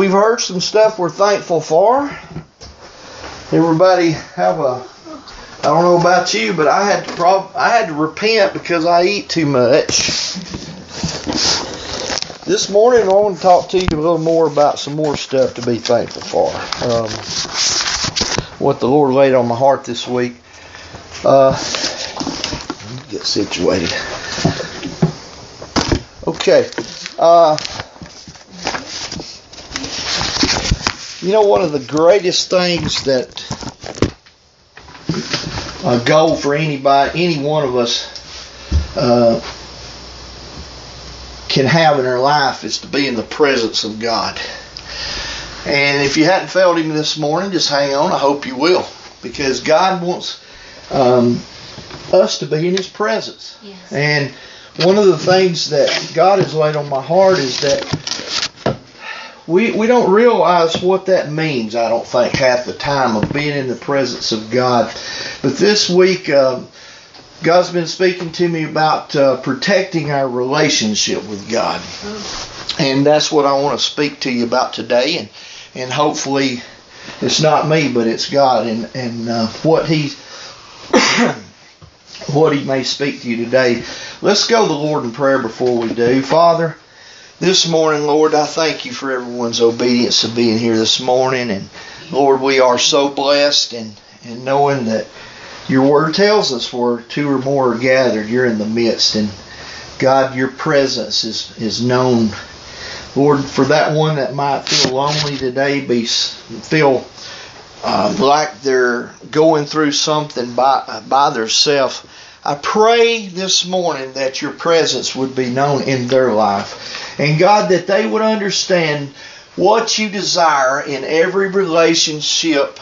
we've heard some stuff we're thankful for. Everybody have a, I don't know about you, but I had to repent because I eat too much. This morning I want to talk to you a little more about some more stuff to be thankful for. What the Lord laid on my heart this week. Let me get situated. Okay. You know, one of the greatest things that a goal for any one of us can have in our life is to be in the presence of God. And if you hadn't felt Him this morning, just hang on. I hope you will, because God wants us to be in His presence. Yes. And one of the things that God has laid on my heart is that we don't realize what that means, I don't think, half the time, of being in the presence of God. But this week, God's been speaking to me about protecting our relationship with God. And that's what I want to speak to you about today. And hopefully it's not me, but it's God. And what He may speak to you today. Let's go to the Lord in prayer before we do. Father, this morning, Lord, I thank you for everyone's obedience to being here this morning. And Lord, we are so blessed and knowing that your word tells us where two or more are gathered, you're in the midst. And God, your presence is known. Lord, for that one that might feel lonely today, feel like they're going through something by themselves, I pray this morning that your presence would be known in their life. And God, that they would understand what you desire in every relationship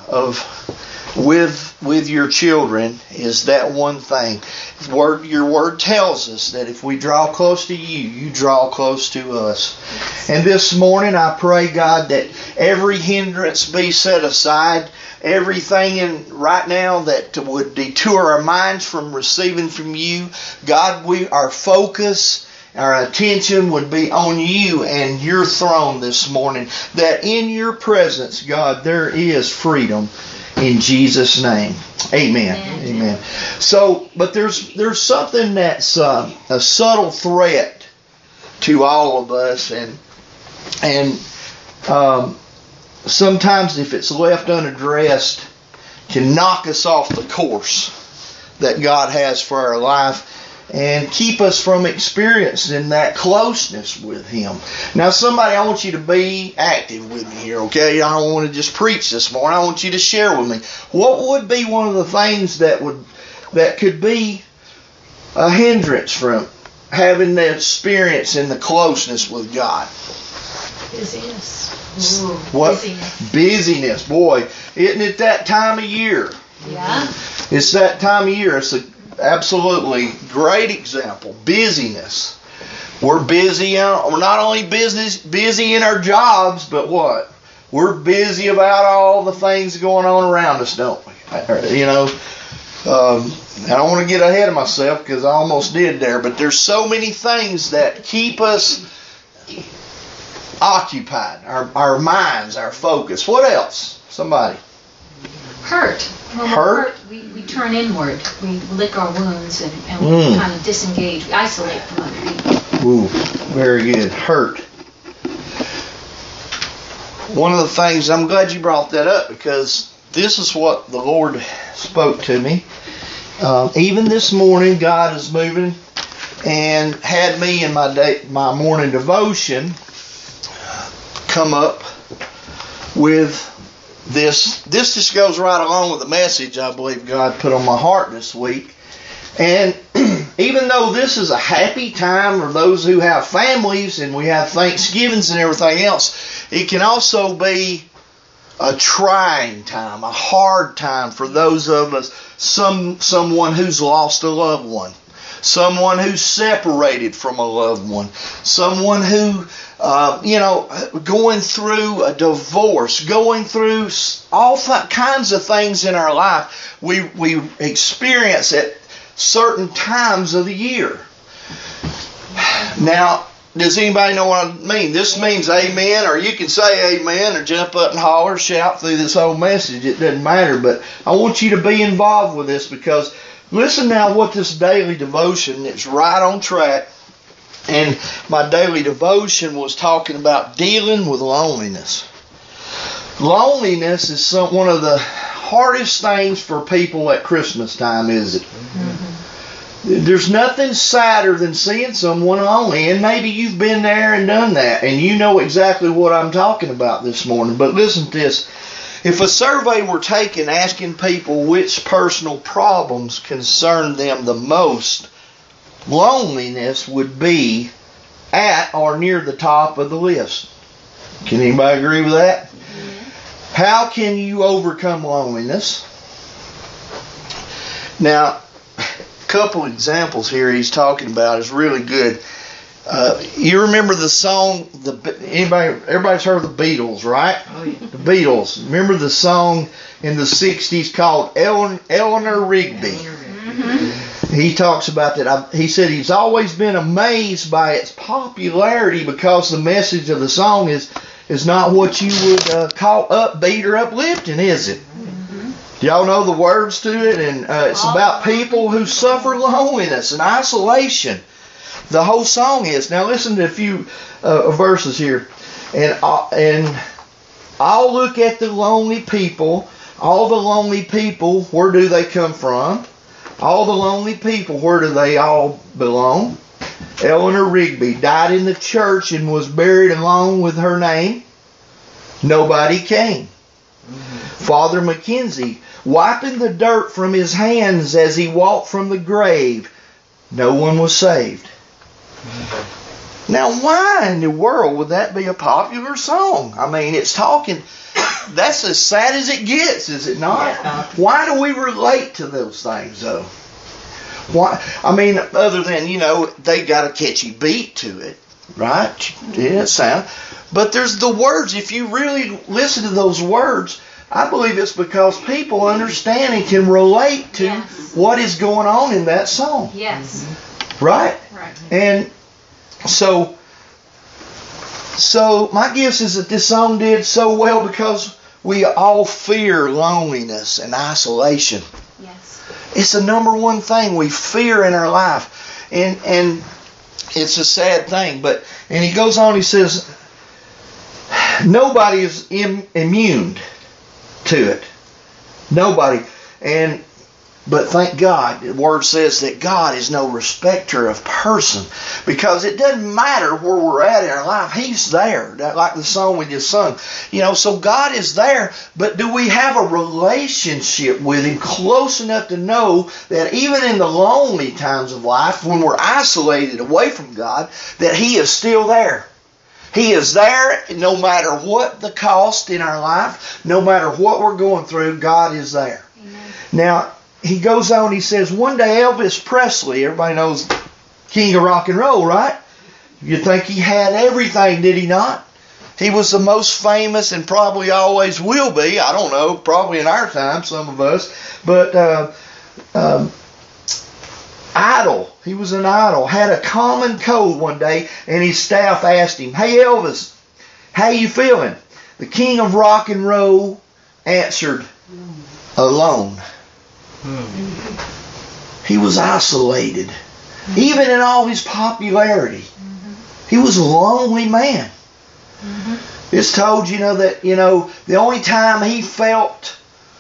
with your children is that one thing. Your word tells us that if we draw close to you, you draw close to us. And this morning I pray, God, that every hindrance be set aside. Everything right now that would detour our minds from receiving from you, God, our focus, our attention would be on you and your throne this morning. That in your presence, God, there is freedom. In Jesus' name. Amen. Amen. So, but there's something that's a subtle threat to all of us, and sometimes if it's left unaddressed, can knock us off the course that God has for our life and keep us from experiencing that closeness with Him. Now, somebody, I want you to be active with me here, okay? I don't want to just preach this morning. I want you to share with me. What would be one of the things that could be a hindrance from having the experience in the closeness with God? Busyness. What? Busyness. Boy, isn't it that time of year? Yeah. It's that time of year. It's absolutely great example. Busyness. We're busy. We're not only busy in our jobs, but what? We're busy about all the things going on around us, don't we? You know, I don't want to get ahead of myself because I almost did there, but there's so many things that keep us occupied. Our minds, our focus. What else? Somebody. Hurt. When we're hurt, we turn inward. We lick our wounds and we kind of disengage. We isolate from other people. Ooh, very good. Hurt. One of the things, I'm glad you brought that up because this is what the Lord spoke to me. Even this morning, God is moving and had me in my morning devotion come up with this just goes right along with the message I believe God put on my heart this week. And even though this is a happy time for those who have families and we have Thanksgivings and everything else, it can also be a trying time, a hard time for those of us, someone who's lost a loved one, someone who's separated from a loved one, someone who going through a divorce, going through all kinds of things in our life we experience at certain times of the year. Now, does anybody know what I mean? This means amen, or you can say amen or jump up and holler, shout through this whole message. It doesn't matter, but I want you to be involved with this, because listen now what this daily devotion, it's right on track. And my daily devotion was talking about dealing with loneliness. Loneliness is one of the hardest things for people at Christmas time, is it? Mm-hmm. There's nothing sadder than seeing someone lonely. And maybe you've been there and done that, and you know exactly what I'm talking about this morning. But listen to this. If a survey were taken asking people which personal problems concern them the most, loneliness would be at or near the top of the list. Can anybody agree with that? Mm-hmm. How can you overcome loneliness? Now, a couple examples here he's talking about is really good. You remember the song, everybody's heard of the Beatles, right? Oh, yeah. The Beatles. Remember the song in the 60s called Eleanor Rigby? Mm-hmm. He talks about that. He said he's always been amazed by its popularity because the message of the song is not what you would call upbeat or uplifting, is it? Mm-hmm. Y'all know the words to it, and it's about people who suffer loneliness and isolation. The whole song is. Now listen to a few verses here. And I'll look at the lonely people. All the lonely people, where do they come from? All the lonely people, where do they all belong? Eleanor Rigby died in the church and was buried along with her name. Nobody came. Mm-hmm. Father Mackenzie, wiping the dirt from his hands as he walked from the grave. No one was saved. Now, why in the world would that be a popular song? I mean, it's talking, that's as sad as it gets, is it not? Yeah. Why do we relate to those things, though? Why? I mean, other than, they got a catchy beat to it, right? Yeah, sound. But there's the words. If you really listen to those words, I believe it's because people understand and can relate to what is going on in that song. Yes. Right? Right. And so my guess is that this song did so well because we all fear loneliness and isolation. Yes. It's the number one thing we fear in our life. And it's a sad thing. And he goes on, he says, nobody is immune to it. Nobody. But thank God, the Word says that God is no respecter of person. Because it doesn't matter where we're at in our life. He's there. Like the song we just sung. So God is there. But do we have a relationship with Him close enough to know that even in the lonely times of life, when we're isolated away from God, that He is still there? He is there no matter what the cost in our life, no matter what we're going through, God is there. Amen. Now, he goes on, he says, one day Elvis Presley, everybody knows King of Rock and Roll, right? You think he had everything, did he not? He was the most famous and probably always will be, I don't know, probably in our time, some of us, but idol. He was an idol. Had a common cold one day, and his staff asked him, "Hey Elvis, how you feeling?" The King of Rock and Roll answered, "Alone." He was isolated. Even in all his popularity. He was a lonely man. It's told, that, the only time he felt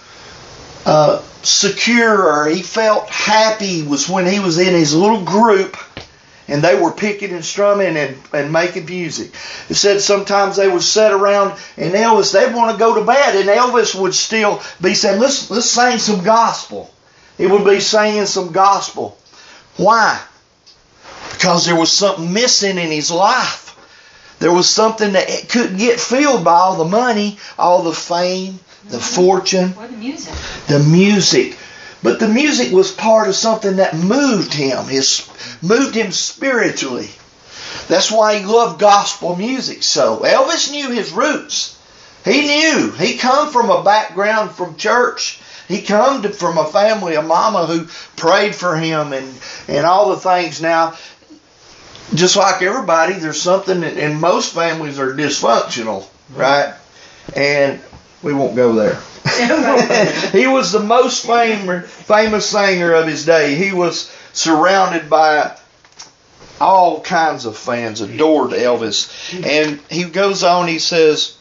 secure or he felt happy was when he was in his little group and they were picking and strumming and making music. It said sometimes they would sit around and Elvis, they'd want to go to bed and Elvis would still be saying, let's sing some gospel. He would be singing some gospel. Why? Because there was something missing in his life. There was something that couldn't get filled by all the money, all the fame, the fortune. Or the music. The music. But the music was part of something that moved him. Moved him spiritually. That's why he loved gospel music so. Elvis knew his roots. He knew. He come from a background from church. He come from a family, a mama who prayed for him and all the things. Now, just like everybody, there's something, and most families are dysfunctional, right? And we won't go there. He was the most famous singer of his day. He was surrounded by all kinds of fans, adored Elvis. And he goes on, he says,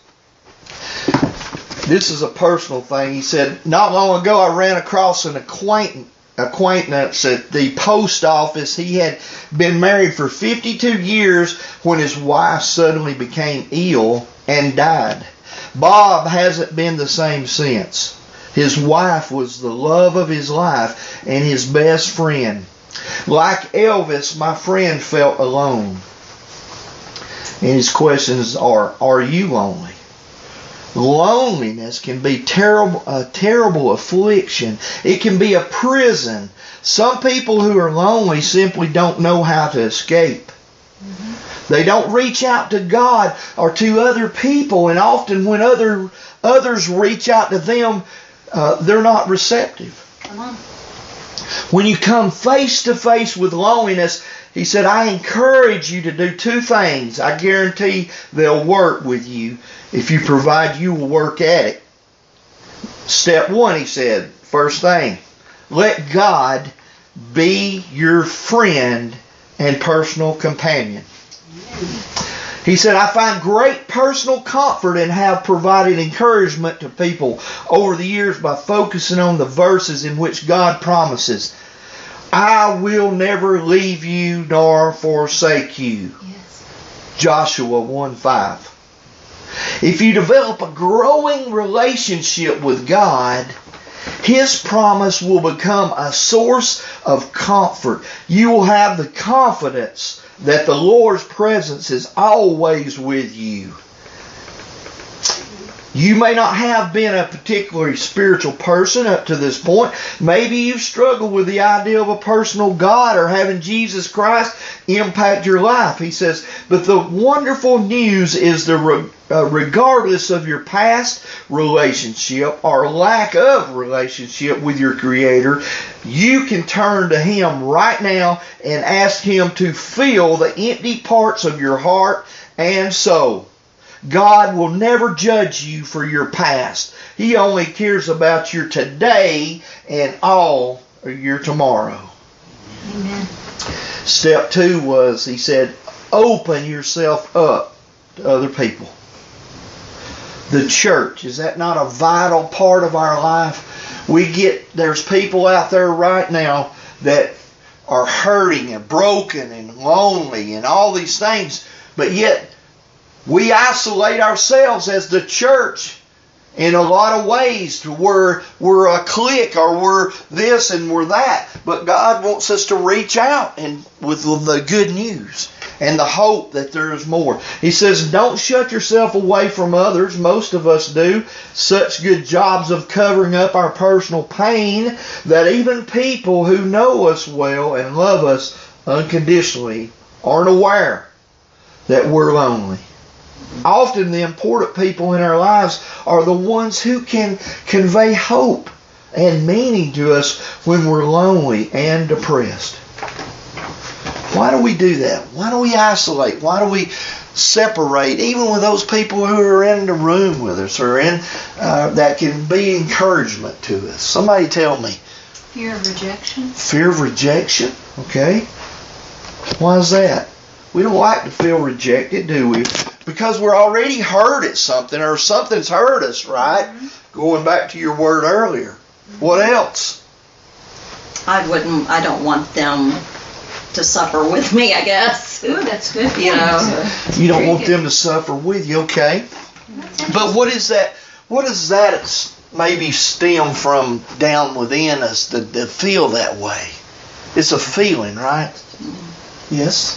this is a personal thing. He said, not long ago I ran across an acquaintance at the post office. He had been married for 52 years when his wife suddenly became ill and died. Bob hasn't been the same since. His wife was the love of his life and his best friend. Like Elvis, my friend felt alone. And his questions are you lonely? Loneliness can be a terrible affliction. It can be a prison. Some people who are lonely simply don't know how to escape. They don't reach out to God or to other people, and often when others reach out to them, they're not receptive. Come on. When you come face to face with loneliness, he said, I encourage you to do two things. I guarantee they'll work with you. If you provide, you will work at it. Step one, he said, first thing, let God be your friend and personal companion. He said, I find great personal comfort and have provided encouragement to people over the years by focusing on the verses in which God promises, I will never leave you nor forsake you. Yes. Joshua 1:5. If you develop a growing relationship with God, His promise will become a source of comfort. You will have the confidence that the Lord's presence is always with you. You may not have been a particularly spiritual person up to this point. Maybe you've struggled with the idea of a personal God or having Jesus Christ impact your life. He says, but the wonderful news is that regardless of your past relationship or lack of relationship with your Creator, you can turn to Him right now and ask Him to fill the empty parts of your heart and soul. God will never judge you for your past. He only cares about your today and all of your tomorrow. Amen. Step 2 was, he said, open yourself up to other people. The church, is that not a vital part of our life? There's people out there right now that are hurting and broken and lonely and all these things, but yet we isolate ourselves as the church in a lot of ways to where we're a clique or we're this and we're that. But God wants us to reach out and with the good news and the hope that there is more. He says, don't shut yourself away from others. Most of us do such good jobs of covering up our personal pain that even people who know us well and love us unconditionally aren't aware that we're lonely. Often the important people in our lives are the ones who can convey hope and meaning to us when we're lonely and depressed. Why do we do that? Why do we isolate? Why do we separate, even with those people who are in the room with us or that can be encouragement to us? Somebody tell me. Fear of rejection. Fear of rejection? Okay. Why is that? We don't like to feel rejected, do we? Because we're already hurt at something or something's hurt us, right? Mm-hmm. Going back to your word earlier. Mm-hmm. What else? I don't want them to suffer with me, I guess. Ooh, that's good. You know. You don't want them to suffer with you, okay. But what is that? What does that maybe stem from down within us to feel that way? It's a feeling, right? Mm-hmm. Yes?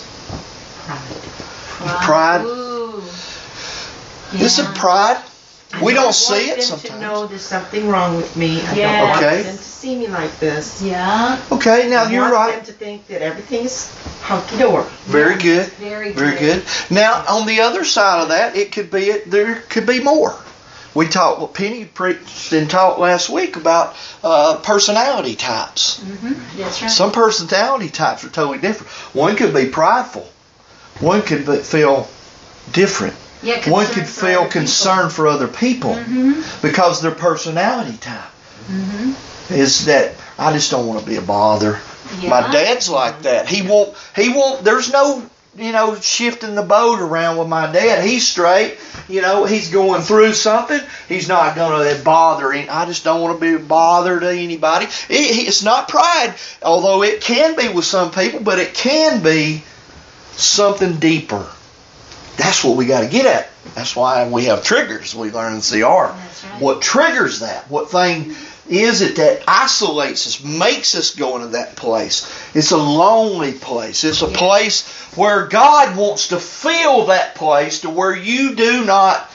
Pride. Ooh. Is it pride? We don't see it sometimes. I want them to know there's something wrong with me. I don't want them to see me like this. Yeah. Okay, now you're right. I want them to think that everything is hunky-dory. Very good. Very good. Very good. Now, on the other side of that, there could be more. We talked, Penny preached and talked last week about personality types. Mm-hmm. That's right. Some personality types are totally different. One could be prideful. One could feel different. Yeah, one could feel concern for other people because their personality type is that I just don't want to be a bother. Yeah. My dad's like that. He won't, there's no, shifting the boat around with my dad. He's straight. He's going through something. He's not going to bother him. I just don't want to be a bother to anybody. It's not pride, although it can be with some people, but it can be something deeper. That's what we got to get at. That's why we have triggers. We learn in CR. That's right. What triggers that? What thing is it that isolates us, makes us go into that place? It's a lonely place. It's a place where God wants to fill that place to where you do not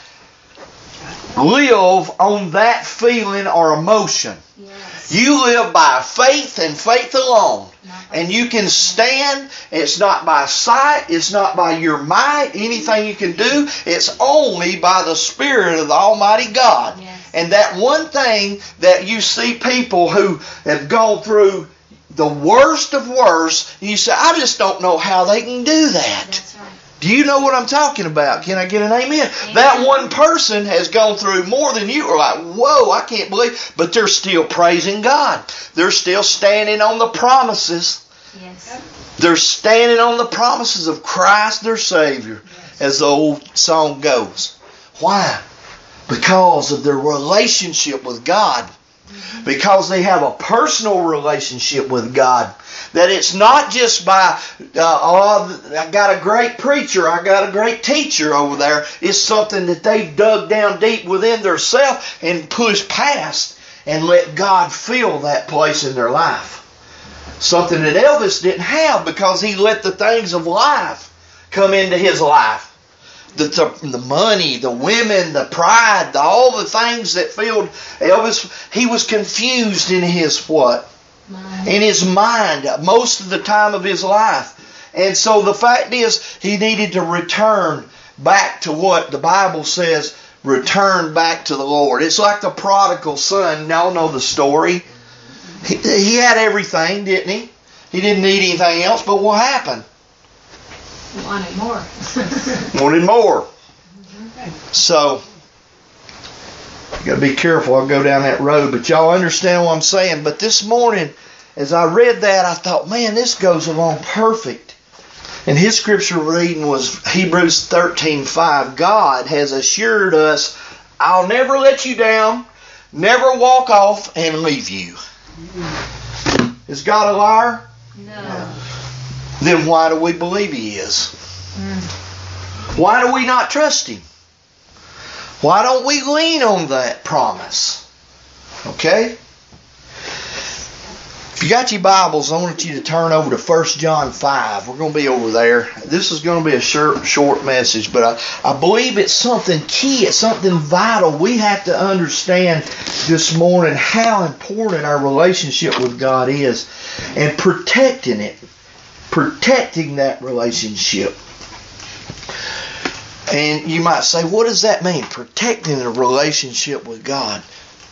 live on that feeling or emotion. Yes. You live by faith and faith alone. And you can stand. It's not by sight. It's not by your might. Anything you can do. It's only by the Spirit of the Almighty God. Yes. And that one thing that you see people who have gone through the worst of worst, you say, I just don't know how they can do that. That's right. Do you know what I'm talking about? Can I get an amen? Amen? That one person has gone through more than you are like, whoa, I can't believe. But they're still praising God. They're still standing on the promises. Yes. They're standing on the promises of Christ their Savior, as the old song goes. Why? Because of their relationship with God. Because they have a personal relationship with God. That it's not just by, I got a great preacher, I got a great teacher over there. It's something that they've dug down deep within themselves and pushed past and let God fill that place in their life. Something that Elvis didn't have because he let the things of life come into his life. The money, the women, the pride, all the things that filled Elvis. He was confused in his what? In his mind most of the time of his life. And so the fact is he needed to return back to what the Bible says, return back to the Lord. It's like the prodigal son. Y'all know the story. He had everything, didn't he? He didn't need anything else, but what happened? He wanted more. Wanted more. So you got to be careful. I'll go down that road, but y'all understand what I'm saying. But this morning, as I read that, I thought, man, this goes along perfect. And his scripture reading was Hebrews 13:5. God has assured us, I'll never let you down, never walk off and leave you. Is God a liar? No. Then why do we believe He is? Why do we not trust Him? Why don't we lean on that promise? Okay? If you got your Bibles, I want you to turn over to 1 John 5. We're going to be over there. This is going to be a short message, but I believe it's something key. It's something vital. We have to understand this morning how important our relationship with God is and protecting it. Protecting that relationship. And you might say, what does that mean? Protecting a relationship with God.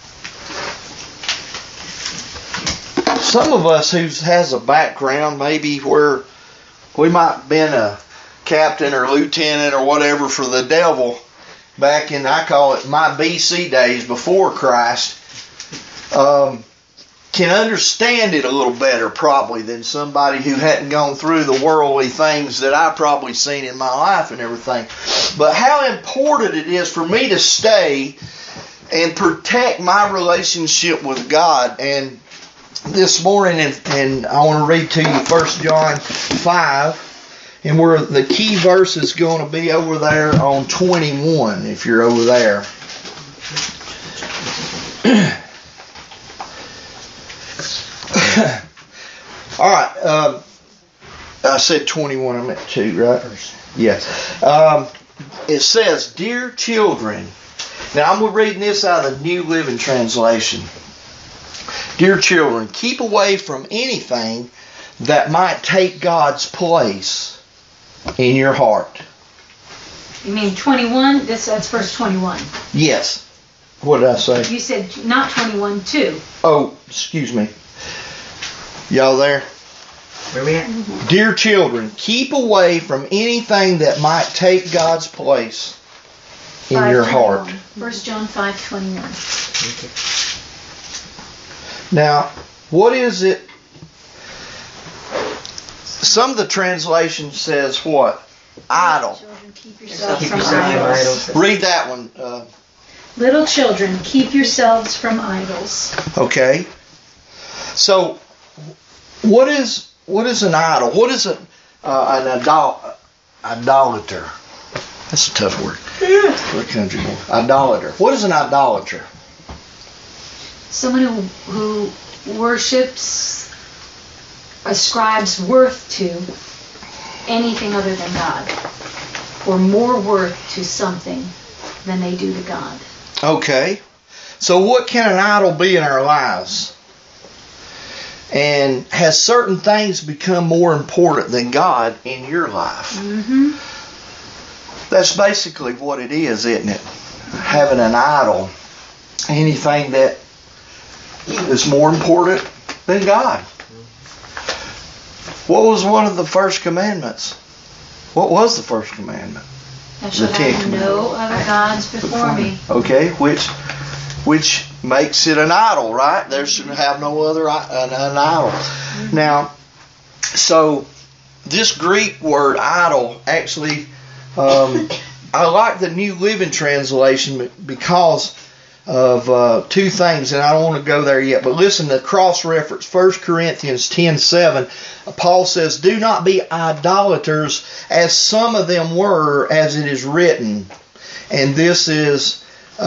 Some of us who has a background maybe where we might have been a captain or lieutenant or whatever for the devil back in, I call it my BC days before Christ, can understand it a little better probably than somebody who hadn't gone through the worldly things that I've probably seen in my life and everything. But how important it is for me to stay and protect my relationship with God. And this morning, and I want to read to you 1 John 5, and where the key verse is going to be over there on 21, if you're over there. All right. I said 21. I meant 2, right? Yes. It says, "Dear children." Now I'm reading this out of the New Living Translation. "Dear children, keep away from anything that might take God's place in your heart." You mean 21? That's verse 21. Yes. What did I say? You said not 21, 2. Oh, excuse me. Y'all there? Where we at? Dear children, keep away from anything that might take God's place in your heart. 1 John 5:21. Now, what is it? Some of the translation says what? Idle. Children, keep yourselves from idols. Read that one. Little children, keep yourselves from idols. Okay. So, what is an idol? What is an idolater? That's a tough word. For a country boy. Idolater. What is an idolater? Someone who worships, ascribes worth to anything other than God, or more worth to something than they do to God. Okay. So what can an idol be in our lives? And has certain things become more important than God in your life? Mm-hmm. That's basically what it is, isn't it? Having an idol. Anything that is more important than God. What was one of the first commandments? What was the first commandment? Thou shalt have no other gods before me. Okay, which makes it an idol, right? There should have no other an idol. Mm-hmm. Now, so this Greek word idol actually, I like the New Living Translation because of two things, and I don't want to go there yet, but listen to cross-reference 1 Corinthians 10:7. Paul says, do not be idolaters as some of them were, as it is written. And this is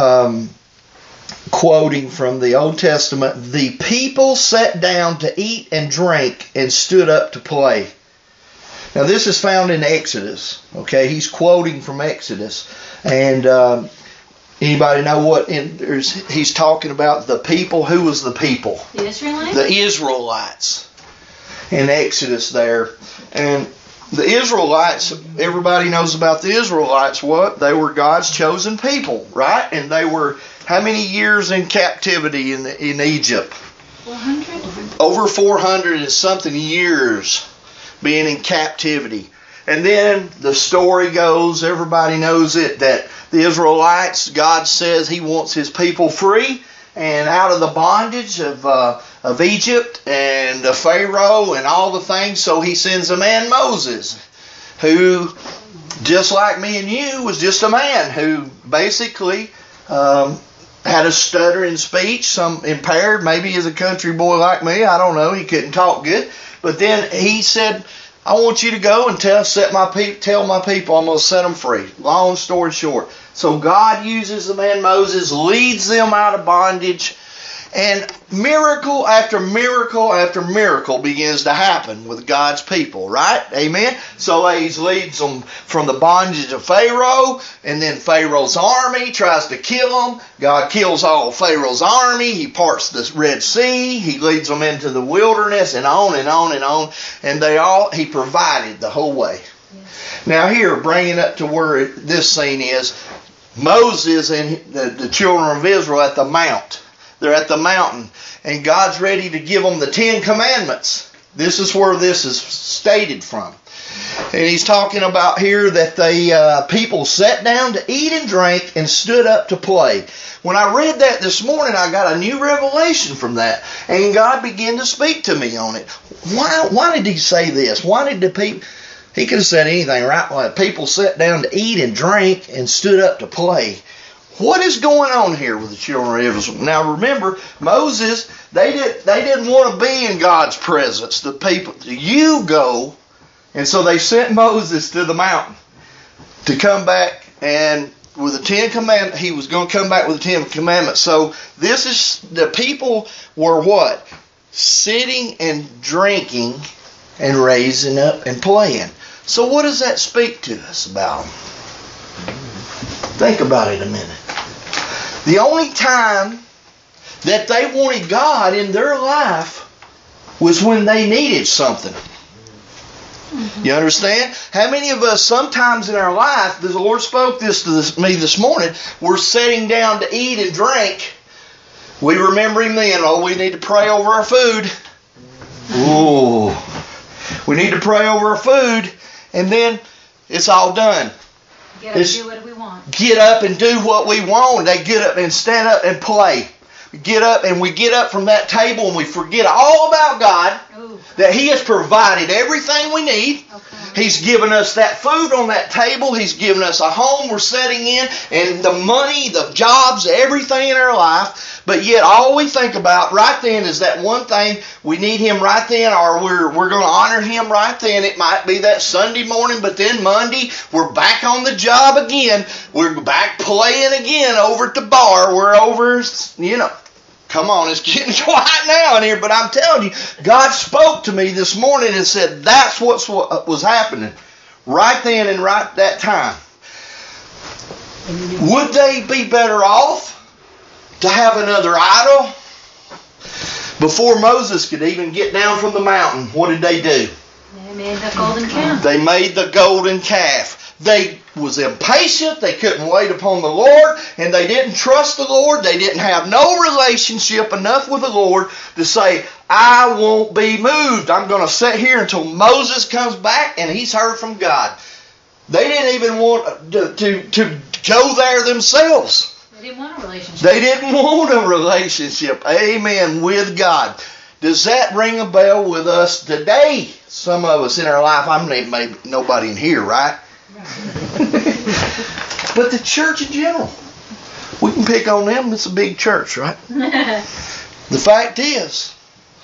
quoting from the Old Testament, the people sat down to eat and drink and stood up to play. Now this is found in Exodus. Okay, he's quoting from Exodus. And anybody know what he's talking about? The people. Who was the people? The Israelites? The Israelites. In Exodus there. And the Israelites, everybody knows about the Israelites. What? They were God's chosen people, right? And they were how many years in captivity in Egypt? 400? Over 400 and something years being in captivity. And then the story goes, everybody knows it, that the Israelites, God says He wants His people free and out of the bondage of Egypt and the Pharaoh and all the things. So He sends a man, Moses, who, just like me and you, was just a man who basically had a stuttering speech, some impaired, maybe as a country boy like me, I don't know, he couldn't talk good. But then he said, I want you to go and tell my people I'm going to set them free. Long story short. So God uses the man Moses, leads them out of bondage, and miracle after miracle after miracle begins to happen with God's people, right? Amen? So He leads them from the bondage of Pharaoh, and then Pharaoh's army tries to kill them. God kills all Pharaoh's army. He parts the Red Sea. He leads them into the wilderness, and on and on and on. And He provided the whole way. Yes. Now here, bringing up to where this scene is, Moses and the children of Israel at the mount. They're at the mountain, and God's ready to give them the 10 Commandments. This is where this is stated from. And He's talking about here that the people sat down to eat and drink and stood up to play. When I read that this morning, I got a new revelation from that. And God began to speak to me on it. Why did He say this? Why did the people... He could have said anything, right? Well, people sat down to eat and drink and stood up to play. What is going on here with the children of Israel? Now remember, Moses, they didn't want to be in God's presence. The people, you go. And so they sent Moses to the mountain to come back and with the 10 Commandments. He was going to come back with the 10 Commandments. So this is, the people were what? Sitting and drinking and raising up and playing. So what does that speak to us about? Think about it a minute. The only time that they wanted God in their life was when they needed something. Mm-hmm. You understand? How many of us sometimes in our life, the Lord spoke this to me this morning, we're sitting down to eat and drink. We remember Him then, we need to pray over our food. Ooh. We need to pray over our food, and then it's all done. Get up and do what we want. Get up and do what we want. They get up and stand up and play. We get up from that table and we forget all about God. Ooh. That He has provided everything we need. Okay. He's given us that food on that table. He's given us a home we're setting in, and the money, the jobs, everything in our life. But yet all we think about right then is that one thing. We need Him right then, or we're going to honor Him right then. It might be that Sunday morning, but then Monday we're back on the job again. We're back playing again over at the bar. We're over, come on, it's getting quiet now in here, but I'm telling you, God spoke to me this morning and said that's what was happening right then and right that time. Would they be better off to have another idol? Before Moses could even get down from the mountain, what did they do? They made the golden calf. They made the golden calf. They was impatient. They couldn't wait upon the Lord, and they didn't trust the Lord. They didn't have no relationship enough with the Lord to say, I won't be moved. I'm going to sit here until Moses comes back and he's heard from God. They didn't even want to go there themselves. They didn't want a relationship. They didn't want a relationship. Amen. With God. Does that ring a bell with us today? Some of us in our life, maybe nobody in here, right? But the church in general, we can pick on them. It's a big church, right? The fact is,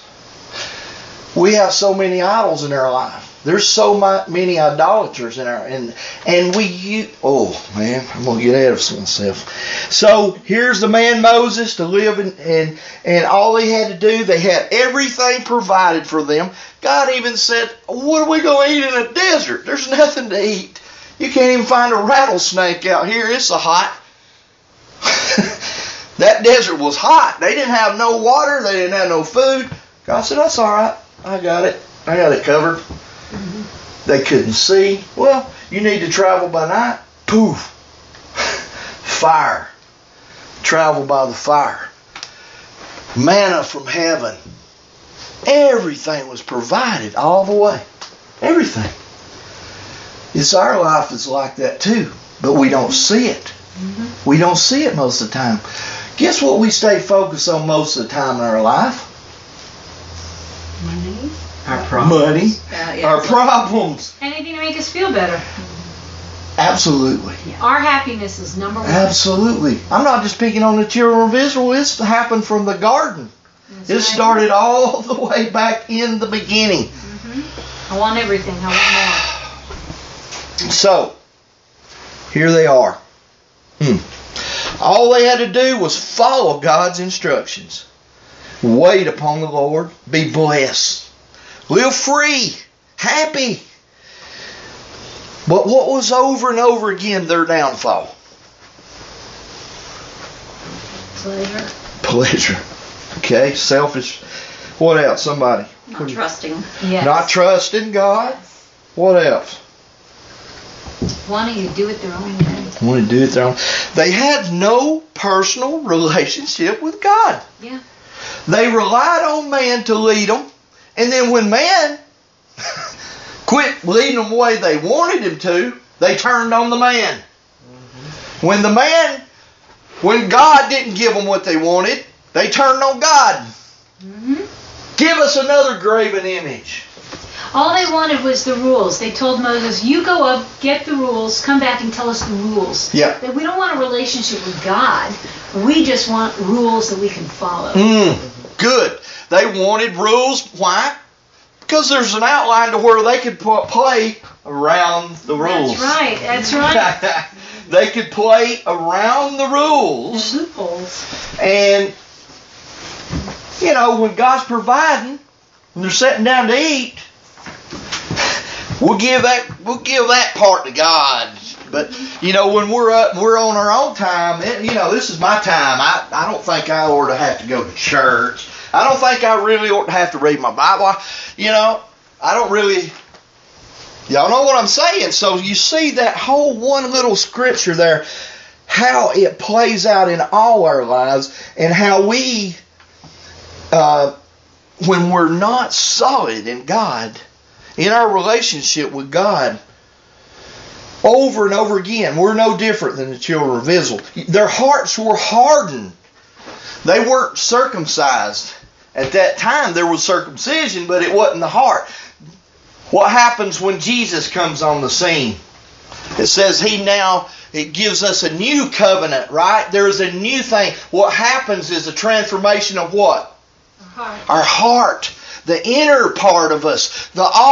we have so many idols in our life. There's so many idolaters in our and we. Oh man, I'm gonna get ahead of myself. So here's the man Moses to live and all they had to do. They had everything provided for them. God even said, "What are we gonna eat in a desert? There's nothing to eat. You can't even find a rattlesnake out here. It's so hot." That desert was hot. They didn't have no water. They didn't have no food. God said, "That's all right. I got it. I got it covered." They couldn't see. Well, you need to travel by night. Poof. Fire. Travel by the fire. Manna from heaven. Everything was provided all the way. Everything. It's our life is like that too, but we don't see it. Mm-hmm. We don't see it most of the time. Guess what we stay focused on most of the time in our life? Money. Our problems. Money. Yes. Our problems. Anything to make us feel better. Absolutely. Our happiness is number one. Absolutely. I'm not just picking on the children of Israel. It's happened from the garden. That's it started all the way back in the beginning. Mm-hmm. I want everything. I want more. So, here they are. All they had to do was follow God's instructions. Wait upon the Lord. Be blessed. Live free. Happy. But what was over and over again their downfall? Pleasure. Okay, selfish. What else? Somebody. Not trusting. Yes. Not trusting God. What else? Wanting to do it their own way. Want to do it their own. They had no personal relationship with God. Yeah. They relied on man to lead them. And then when man quit leading them the way they wanted him to, they turned on the man. Mm-hmm. When God didn't give them what they wanted, they turned on God. Mm-hmm. Give us another graven image. All they wanted was the rules. They told Moses, you go up, get the rules, come back and tell us the rules. Yeah. We don't want a relationship with God. We just want rules that we can follow. Good. They wanted rules. Why? Because there's an outline to where they could play around the rules. That's right. They could play around the rules. The loopholes. And, when God's providing, when they're sitting down to eat, we'll give that part to God. But, when we're on our own time, this is my time. I don't think I ought to have to go to church. I don't think I really ought to have to read my Bible. I don't really... Y'all know what I'm saying. So you see that whole one little scripture there, how it plays out in all our lives, and how we, when we're not solid in God, in our relationship with God. Over and over again, we're no different than the children of Israel. Their hearts were hardened. They weren't circumcised. At that time, there was circumcision, but it wasn't the heart. What happens when Jesus comes on the scene? It says it gives us a new covenant, right? There is a new thing. What happens is a transformation of what? Our heart. The inner part of us.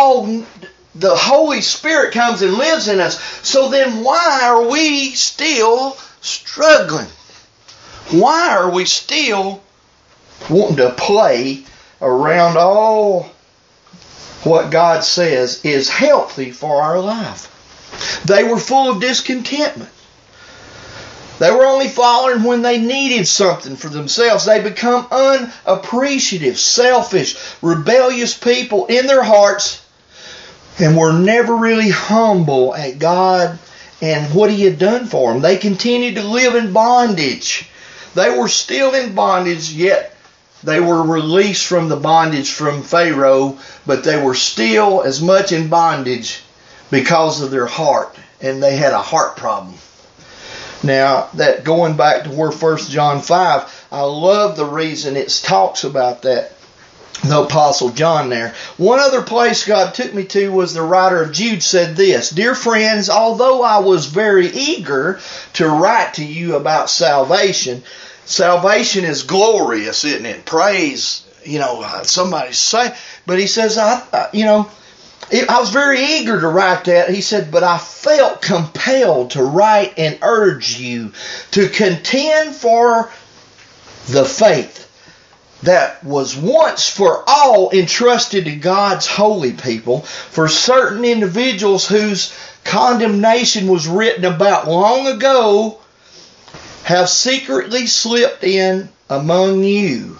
The Holy Spirit comes and lives in us. So then why are we still struggling? Why are we still wanting to play around all what God says is healthy for our life? They were full of discontentment. They were only following when they needed something for themselves. They become unappreciative, selfish, rebellious people in their hearts, and were never really humble at God and what He had done for them. They continued to live in bondage. They were still in bondage, yet they were released from the bondage from Pharaoh, but they were still as much in bondage because of their heart, and they had a heart problem. Now, that going back to where 1 John 5, I love the reason it talks about that, the Apostle John there. One other place God took me to was the writer of Jude said this: "Dear friends, although I was very eager to write to you about salvation," salvation is glorious, isn't it? Praise, somebody say. But he says, I was very eager to write that. He said, but I felt compelled to write and urge you to contend for the faith that was once for all entrusted to God's holy people, for certain individuals whose condemnation was written about long ago have secretly slipped in among you.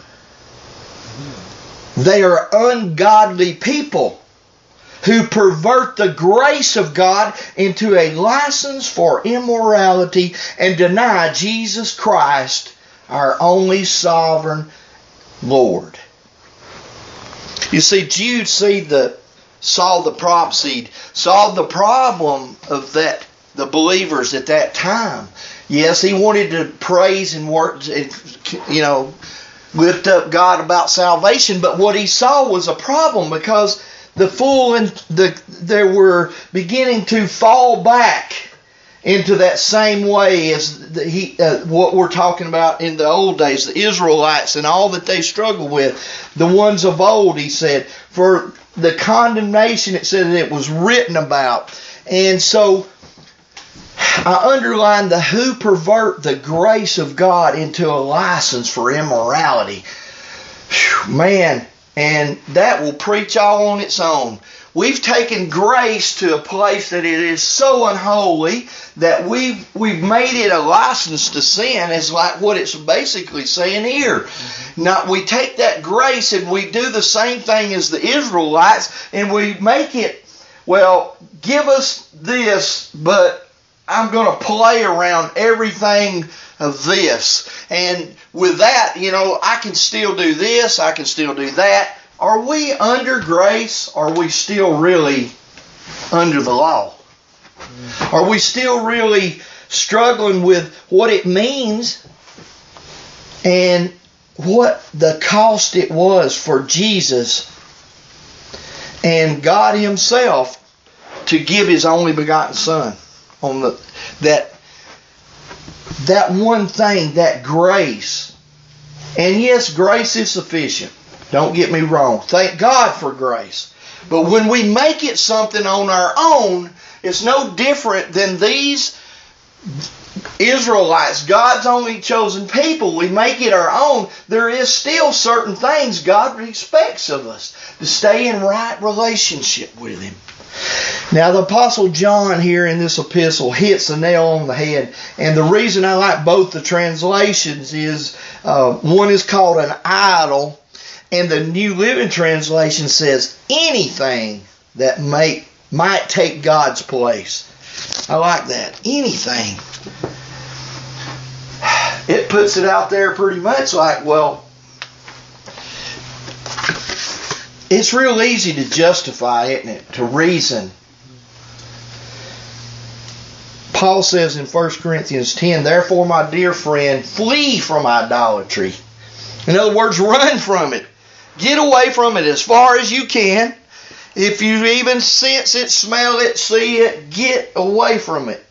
They are ungodly people who pervert the grace of God into a license for immorality and deny Jesus Christ, our only sovereign Lord. You see, Jude saw the problem of the believers at that time. Yes, he wanted to praise and work, lift up God about salvation, but what he saw was a problem because they were beginning to fall back into that same way as what we're talking about in the old days, the Israelites and all that they struggled with. The ones of old, he said, for the condemnation, it said that it was written about. And so I underlined the who pervert the grace of God into a license for immorality. Whew, man, and that will preach all on its own. We've taken grace to a place that it is so unholy that we've made it a license to sin, is like what it's basically saying here. Mm-hmm. Now, we take that grace and we do the same thing as the Israelites, and we make it, well, give us this, but I'm going to play around everything of this. And with that, I can still do this, I can still do that. Are we under grace? Or are we still really under the law? Are we still really struggling with what it means and what the cost it was for Jesus and God Himself to give His only begotten Son on that one thing, that grace? And yes, grace is sufficient. Don't get me wrong. Thank God for grace. But when we make it something on our own, it's no different than these Israelites, God's only chosen people. We make it our own. There is still certain things God expects of us to stay in right relationship with Him. Now, the Apostle John here in this epistle hits the nail on the head. And the reason I like both the translations is one is called an idol, and the New Living Translation says anything that might take God's place. I like that. Anything. It puts it out there pretty much like, well, It's real easy to justify, isn't it? To reason. Paul says in 1 Corinthians 10, therefore, my dear friend, flee from idolatry. In other words, run from it. Get away from it as far as you can. If you even sense it, smell it, see it, get away from it.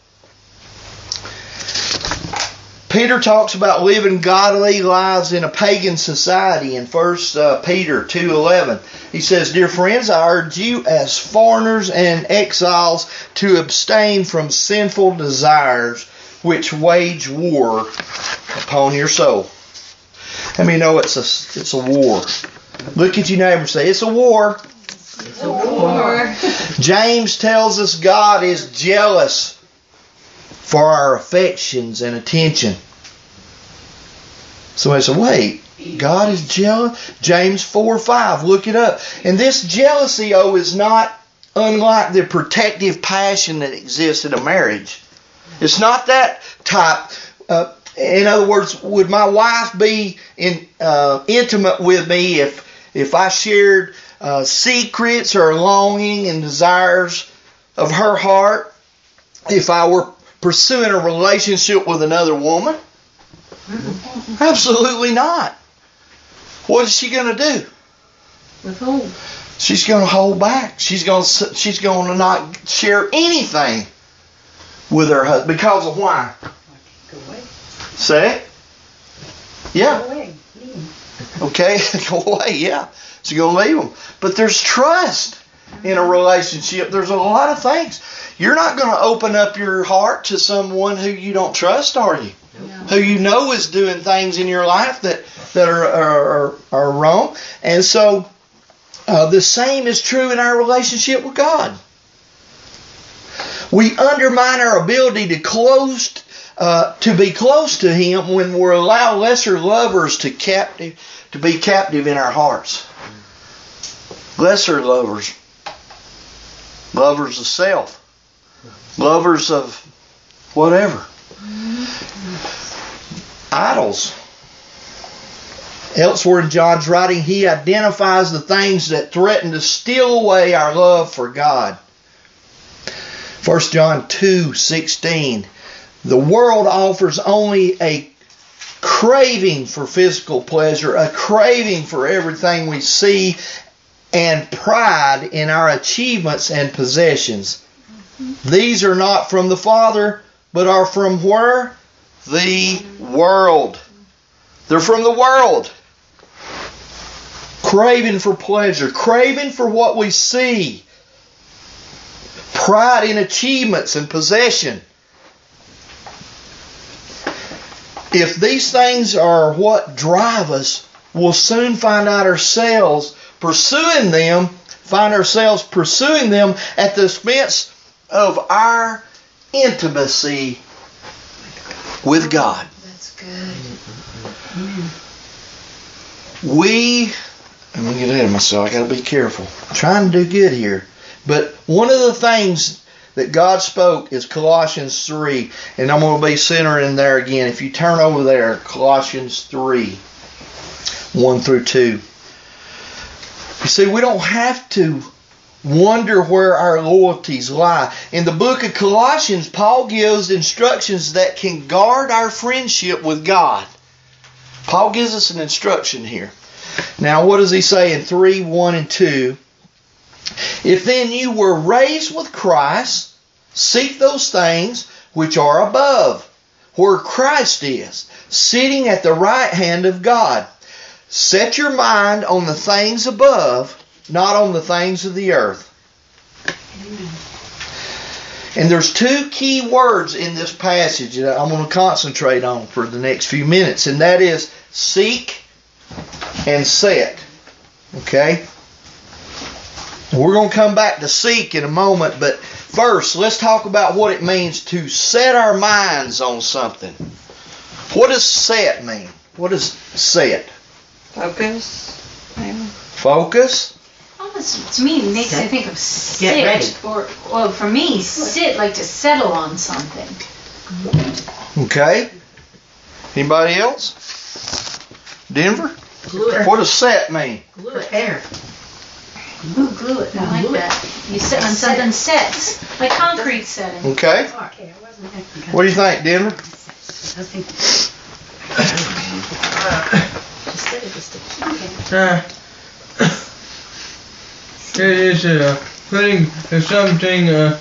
Peter talks about living godly lives in a pagan society in 1 Peter 2:11. He says, dear friends, I urge you as foreigners and exiles to abstain from sinful desires which wage war upon your soul. Let me know it's a war. Look at your neighbor and say, it's a war. It's a war. James tells us God is jealous for our affections and attention. Somebody said, wait, God is jealous? James 4:5, look it up. And this jealousy, is not unlike the protective passion that exists in a marriage. It's not that type. In other words, would my wife be intimate with me if I shared secrets or longing and desires of her heart? If I were pursuing a relationship with another woman? Absolutely not. What is she going to do? Withhold. She's going to hold back. She's going to not share anything with her husband. Because of why? Go away. Say it? Yeah. Go away. Okay, go away, yeah. So you're going to leave them. But there's trust in a relationship. There's a lot of things. You're not going to open up your heart to someone who you don't trust, are you? No. Who you know is doing things in your life that are wrong. And so the same is true in our relationship with God. We undermine our ability to be close to Him when we allow lesser lovers to be captive in our hearts. Lesser lovers. Lovers of self. Lovers of whatever. Idols. Elsewhere in John's writing, he identifies the things that threaten to steal away our love for God. 1 John 2:16. The world offers only a craving for physical pleasure, a craving for everything we see, and pride in our achievements and possessions. These are not from the Father, but are from where? The world. They're from the world. Craving for pleasure, craving for what we see. Pride in achievements and possession. If these things are what drive us, we'll soon find ourselves pursuing them at the expense of our intimacy with God. That's good. I'm going to get ahead of myself. I got to be careful. I'm trying to do good here. But one of the things that God spoke is Colossians 3. And I'm going to be centering there again. If you turn over there, Colossians 3, 1 through 2. You see, we don't have to wonder where our loyalties lie. In the book of Colossians, Paul gives instructions that can guard our friendship with God. Paul gives us an instruction here. Now, what does he say in 3, 1 and 2? If then you were raised with Christ, seek those things which are above, where Christ is, sitting at the right hand of God. Set your mind on the things above, not on the things of the earth. And there's two key words in this passage that I'm going to concentrate on for the next few minutes, and that is seek and set. Okay? We're going to come back to seek in a moment, but first, let's talk about what it means to set our minds on something. What does set mean? What does set? Focus. Maybe. Focus? Almost, to me, it makes me think of sit. Get ready. Or, well, for me, sit like to settle on something. Okay. Anybody else? Denver? Glue it. What does set mean? Glue it. Prepare. Ooh, glue it. I like that. You sit when something sets, like concrete setting. Okay. What do you think, Denver? It is putting something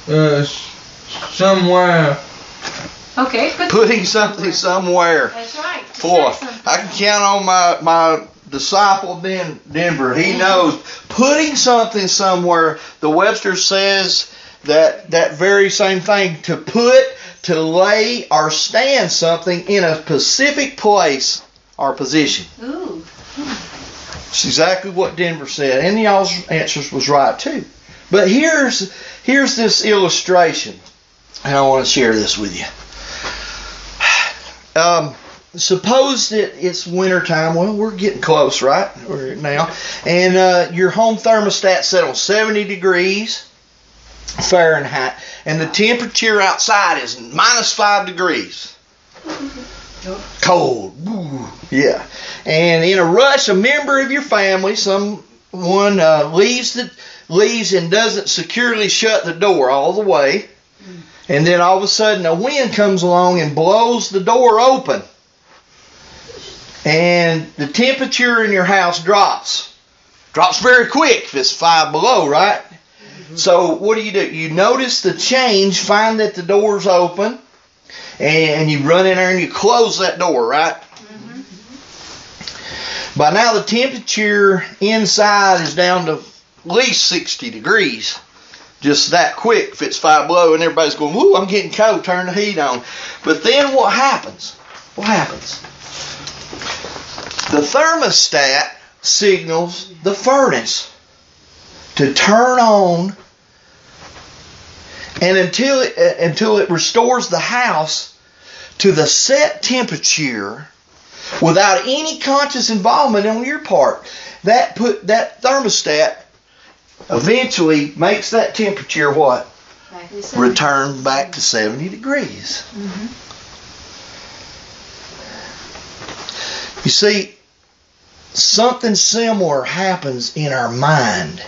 somewhere. Okay. Putting something somewhere. That's right. Boy, I can count on my disciple Denver. He knows putting something somewhere. The Webster says that very same thing, to put, to lay, or stand something in a specific place or position. Ooh. It's exactly what Denver said, and y'all's answers was right too. But here's this illustration, and I want to share this with you. Suppose that it's winter time. Well, we're getting close, right? Now, and your home thermostat set on 70 degrees Fahrenheit, and the temperature outside is -5 degrees. Cold. Ooh, yeah. And in a rush, a member of your family, someone leaves and doesn't securely shut the door all the way. And then all of a sudden a wind comes along and blows the door open. And the temperature in your house drops. Drops very quick if it's 5 below, right? So what do? You notice the change, find that the door's open, and you run in there and you close that door, right? Mm-hmm. By now the temperature inside is down to at least 60 degrees. Just that quick if it's 5 below and everybody's going, whoo, I'm getting cold, turn the heat on. But then what happens? What happens? The thermostat signals the furnace to turn on, and until it restores the house to the set temperature without any conscious involvement on your part. That thermostat eventually makes that temperature what? Return back to 70 degrees. Mm-hmm. You see, something similar happens in our mind.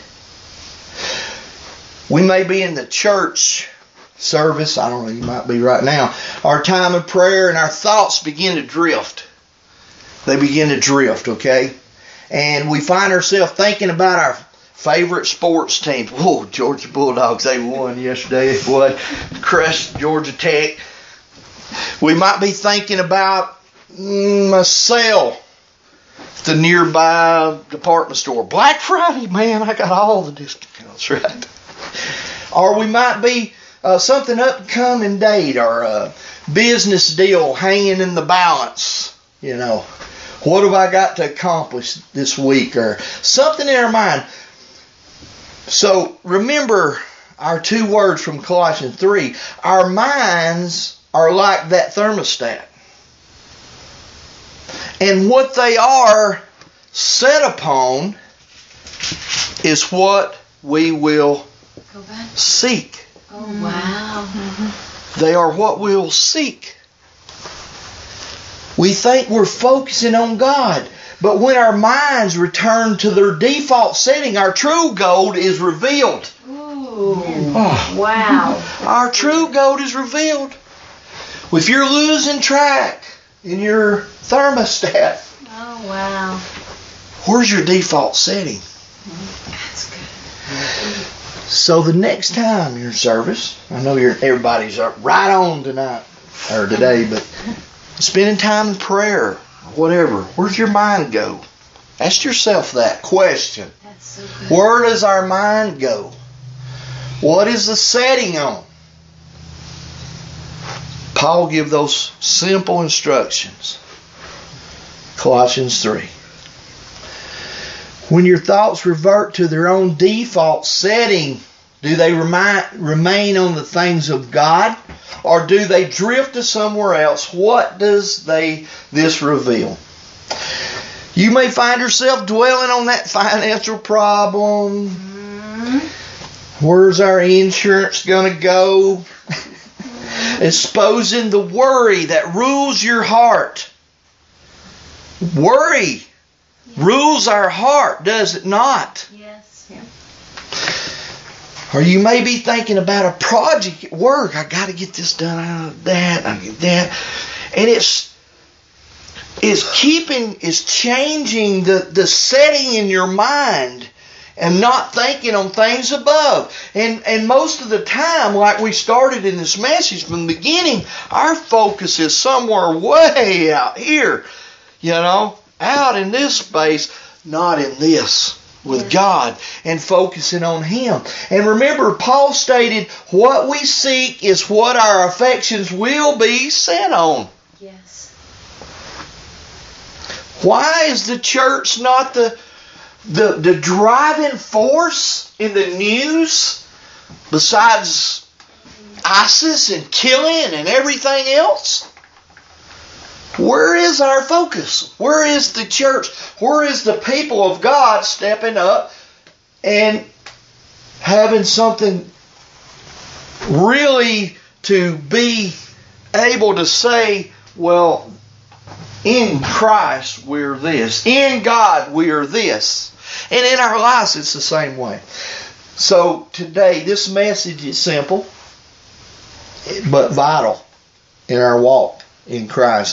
We may be in the church service, I don't know, you might be right now, our time of prayer, and our thoughts begin to drift. They begin to drift, okay? And we find ourselves thinking about our favorite sports team. Whoa, Georgia Bulldogs, they won yesterday. What? Crushed Georgia Tech. We might be thinking about a sale at the nearby department store. Black Friday, man, I got all the discounts, right? Or we might be something upcoming date or a business deal hanging in the balance. You know, what have I got to accomplish this week? Or something in our mind. So remember our 2 words from Colossians 3. Our minds are like that thermostat. And what they are set upon is what we will seek. Oh, wow. Mm-hmm. They are what we'll seek. We think we're focusing on God. But when our minds return to their default setting, our true gold is revealed. Ooh. Oh. Wow. Our true gold is revealed. If you're losing track in your thermostat, oh, wow. Where's your default setting? That's good. So the next time you're in service, I know everybody's right on tonight or today, but spending time in prayer, whatever, where's your mind go? Ask yourself that question. That's so good. Where does our mind go? What is the setting on? Paul gives those simple instructions. Colossians 3. When your thoughts revert to their own default setting, do they remain on the things of God, or do they drift to somewhere else? What does this reveal? You may find yourself dwelling on that financial problem. Mm-hmm. Where's our insurance going to go? Exposing the worry that rules your heart. Worry rules our heart, does it not? Yes. Yeah. Or you may be thinking about a project at work. I got to get this done. I get that. And it's changing the setting in your mind and not thinking on things above. And most of the time, like we started in this message from the beginning, our focus is somewhere way out here, out in this space, not in this. With God and focusing on Him. And remember, Paul stated, what we seek is what our affections will be set on. Yes. Why is the church not the driving force in the news besides ISIS and killing and everything else? Where is our focus? Where is the church? Where is the people of God stepping up and having something really to be able to say, well, in Christ we're this. In God we're this. And in our lives it's the same way. So today this message is simple but vital in our walk in Christ.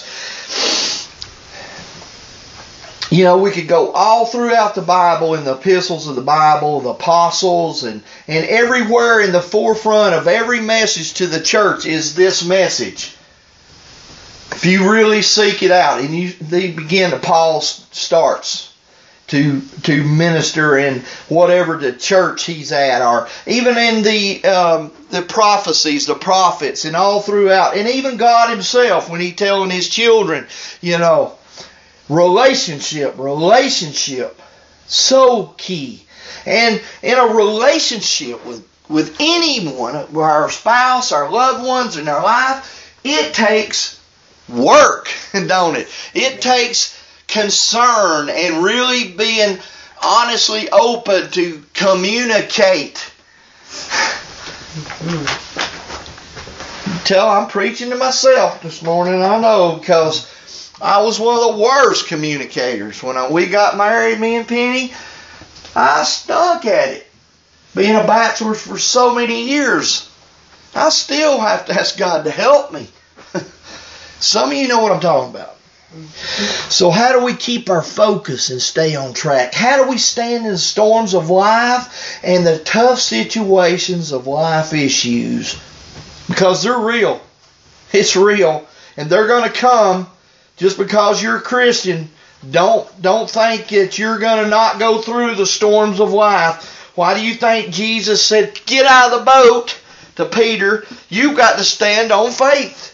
We could go all throughout the Bible, in the epistles of the Bible, the apostles, and everywhere in the forefront of every message to the church is this message. If you really seek it out, and Paul starts to minister in whatever the church he's at, or even in the prophecies, the prophets, and all throughout, and even God Himself when He's telling His children, relationship, so key. And in a relationship with anyone, our spouse, our loved ones in our life, it takes work, don't it? It takes concern and really being honestly open to communicate. I'm preaching to myself this morning, I know, because I was one of the worst communicators. When we got married, me and Penny, I stunk at it. Being a bachelor for so many years, I still have to ask God to help me. Some of you know what I'm talking about. So how do we keep our focus and stay on track? How do we stand in the storms of life and the tough situations of life issues? Because they're real. It's real. And they're going to come. Just because you're a Christian, don't think that you're going to not go through the storms of life. Why do you think Jesus said, get out of the boat to Peter? You've got to stand on faith.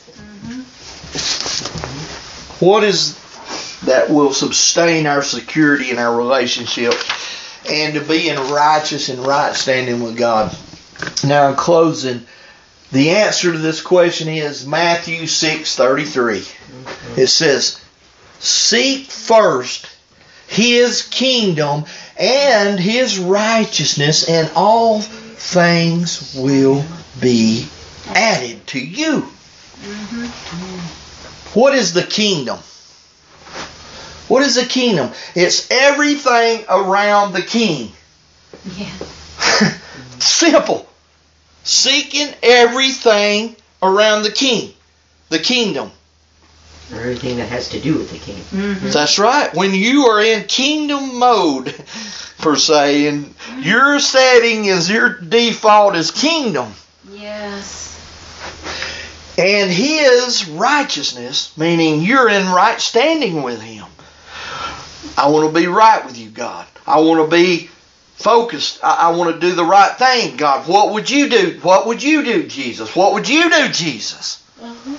Mm-hmm. What is that will sustain our security in our relationship and to be in righteous and right standing with God? Now in closing, the answer to this question is Matthew 6:33. It says, seek first His kingdom and His righteousness, and all things will be added to you. Mm-hmm. What is the kingdom? What is the kingdom? It's everything around the king. Yeah. Simple. Seeking everything around the king. The kingdom. Everything that has to do with the king. Mm-hmm. That's right. When you are in kingdom mode, per se, and your setting is your default is kingdom. Yes. And His righteousness, meaning you're in right standing with Him. I want to be right with you, God. I want to be focused. I want to do the right thing, God. What would you do? What would you do, Jesus? What would you do, Jesus? Mm-hmm.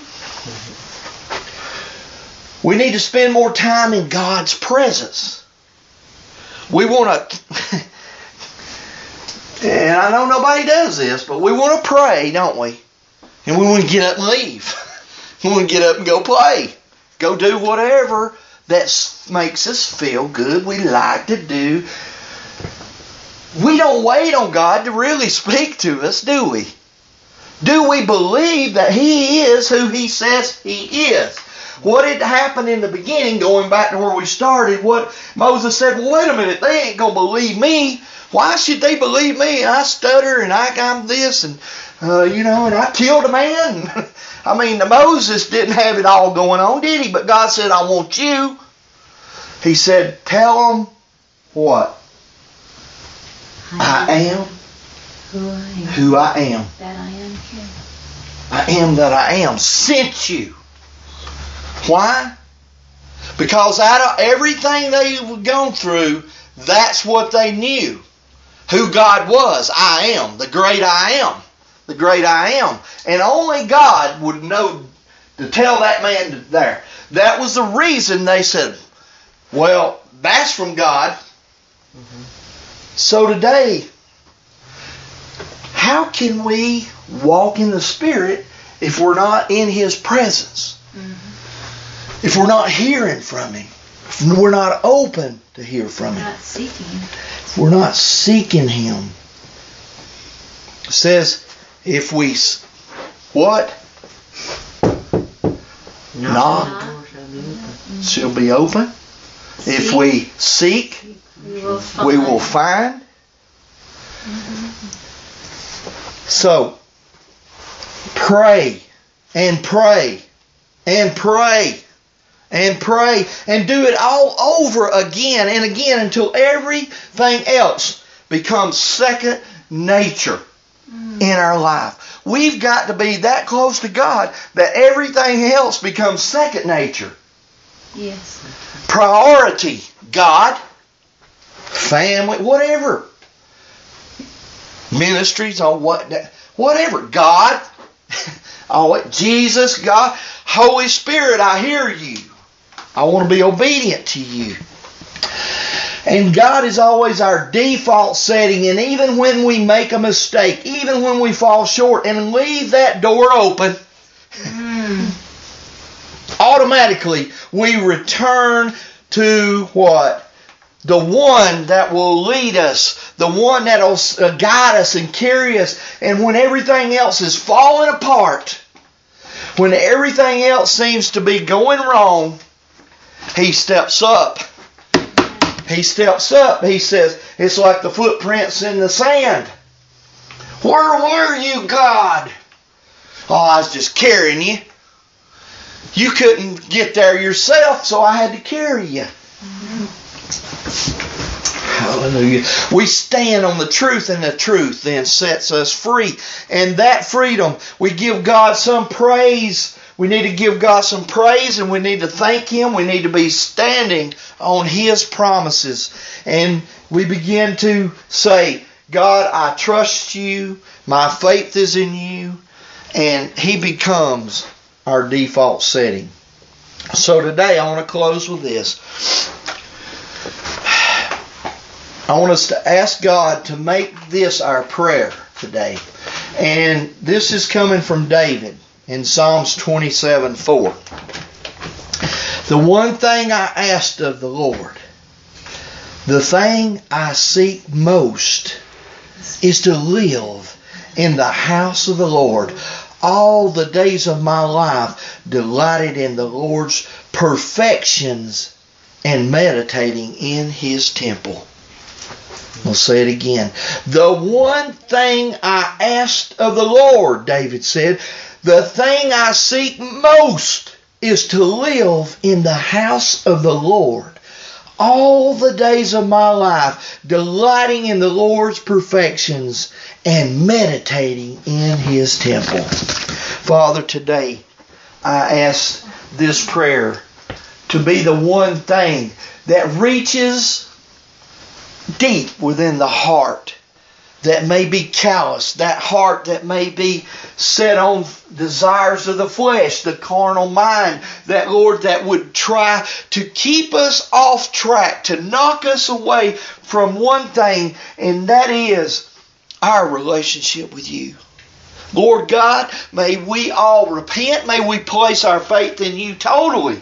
We need to spend more time in God's presence. We want to, and I know nobody does this, but we want to pray, don't we? And we want to get up and leave. We want to get up and go play. Go do whatever that makes us feel good. We like to do. We don't wait on God to really speak to us, do we? Do we believe that He is who He says He is? What had happened in the beginning, going back to where we started, what Moses said, well, wait a minute, they ain't going to believe me. Why should they believe me? I stutter and I'm this and, and I killed a man. I mean, Moses didn't have it all going on, did he? But God said, I want you. He said, tell them what? I am who I am. That I am here. I am that I am. Sent you. Why? Because out of everything they've gone through, that's what they knew. Who God was. I am. The great I am. The great I am. And only God would know to tell that man there. That was the reason they said, well, that's from God. Mm-hmm. So today, how can we walk in the Spirit if we're not in His presence? Mm-hmm. If we're not hearing from Him? If we're not open to hear from Him? Not seeking Him. If we're not seeking Him. It says, if we what? Knock. She'll be open. If we seek, we will find. Mm-hmm. So, pray and pray and pray and pray and do it all over again and again until everything else becomes second nature in our life. We've got to be that close to God that everything else becomes second nature. Yes. Priority, God, family, whatever. Ministries or whatever. God, Jesus, God, Holy Spirit, I hear you. I want to be obedient to you. And God is always our default setting, and even when we make a mistake, even when we fall short and leave that door open, automatically we return to what? The one that will lead us, the one that will guide us and carry us. And when everything else is falling apart, when everything else seems to be going wrong, He steps up. He steps up. He says, it's like the footprints in the sand. Where were you, God? Oh, I was just carrying you. You couldn't get there yourself, so I had to carry you. Hallelujah. We stand on the truth, and the truth then sets us free. And that freedom, we give God some praise. We need to give God some praise, and we need to thank Him. We need to be standing on His promises. And we begin to say, God, I trust you. My faith is in you. And He becomes our default setting. So today I want to close with this. I want us to ask God to make this our prayer today. And this is coming from David in Psalms 27:4. The one thing I asked of the Lord, the thing I seek most, is to live in the house of the Lord all the days of my life, delighted in the Lord's perfections and meditating in His temple. We'll say it again. The one thing I asked of the Lord, David said, the thing I seek most is to live in the house of the Lord all the days of my life, delighting in the Lord's perfections and meditating in His temple. Father, today I ask this prayer to be the one thing that reaches deep within the heart that may be callous, that heart that may be set on desires of the flesh, the carnal mind, that, Lord, that would try to keep us off track, to knock us away from one thing, and that is our relationship with you. Lord God, may we all repent, may we place our faith in you totally,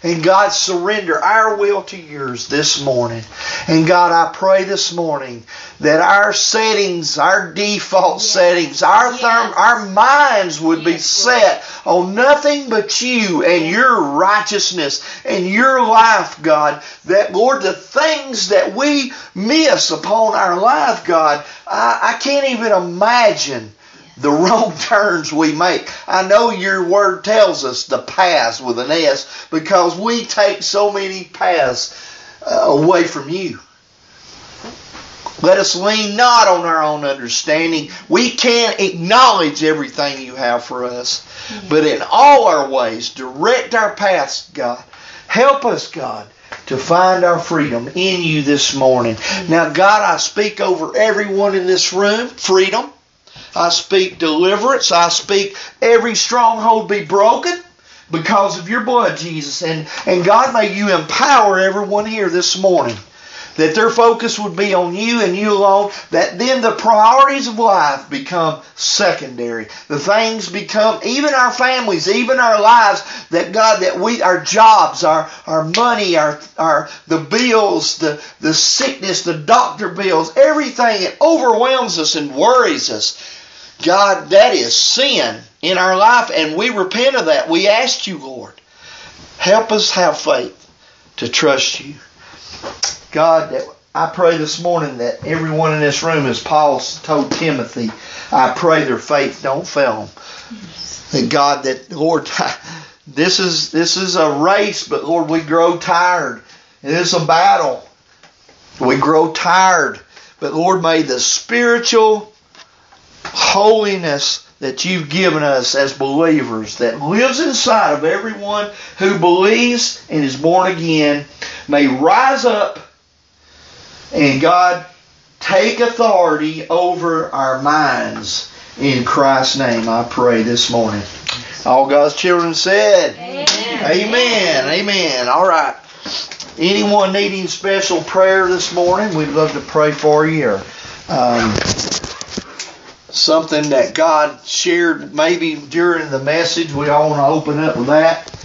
And God, surrender our will to yours this morning. And God, I pray this morning that our settings, our default settings, our minds would be set on nothing but you and your righteousness and your life, God. That, Lord, the things that we miss upon our life, God, I can't even imagine the wrong turns we make. I know your word tells us the paths with an S, because we take so many paths away from you. Let us lean not on our own understanding. We can't acknowledge everything you have for us. But in all our ways, direct our paths, God. Help us, God, to find our freedom in you this morning. Now, God, I speak over everyone in this room, freedom. I speak deliverance. I speak every stronghold be broken because of your blood, Jesus. And God, may you empower everyone here this morning, that their focus would be on you and you alone, that then the priorities of life become secondary. The things become, even our families, even our lives, that God, that our jobs, our money, the bills, the sickness, the doctor bills, everything, it overwhelms us and worries us. God, that is sin in our life, and we repent of that. We ask you, Lord, help us have faith to trust you. God, that I pray this morning that everyone in this room, as Paul told Timothy, I pray their faith don't fail them. That God, that Lord, this is a race, but Lord, we grow tired. It is a battle. We grow tired. But Lord, may the spiritual holiness that you've given us as believers, that lives inside of everyone who believes and is born again, may rise up and, God, take authority over our minds. In Christ's name I pray this morning. All God's children said, Amen. Amen. Amen. All right. Anyone needing special prayer this morning, we'd love to pray for you. Or something that God shared maybe during the message, we all want to open up with that.